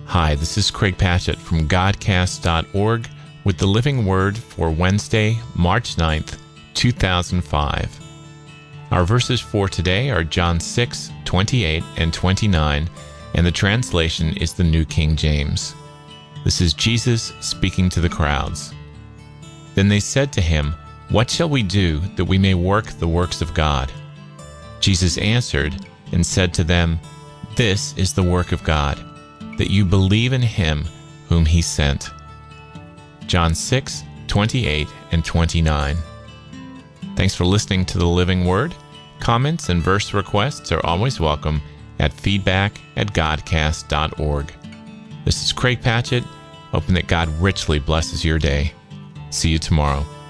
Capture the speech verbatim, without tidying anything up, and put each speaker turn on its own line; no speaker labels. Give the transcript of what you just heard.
Hi, this is Craig Patchett from Godcast dot org with the Living Word for Wednesday, March ninth, two thousand five. Our verses for today are John six, twenty-eight and twenty-nine, and the translation is the New King James. This is Jesus speaking to the crowds. Then they said to him, "What shall we do that we may work the works of God?" Jesus answered and said to them, "This is the work of God, that you believe in him whom he sent." John six, twenty-eight and twenty-nine. Thanks for listening to the Living Word. Comments and verse requests are always welcome at feedback at Godcast dot org. This is Craig Patchett, hoping that God richly blesses your day. See you tomorrow.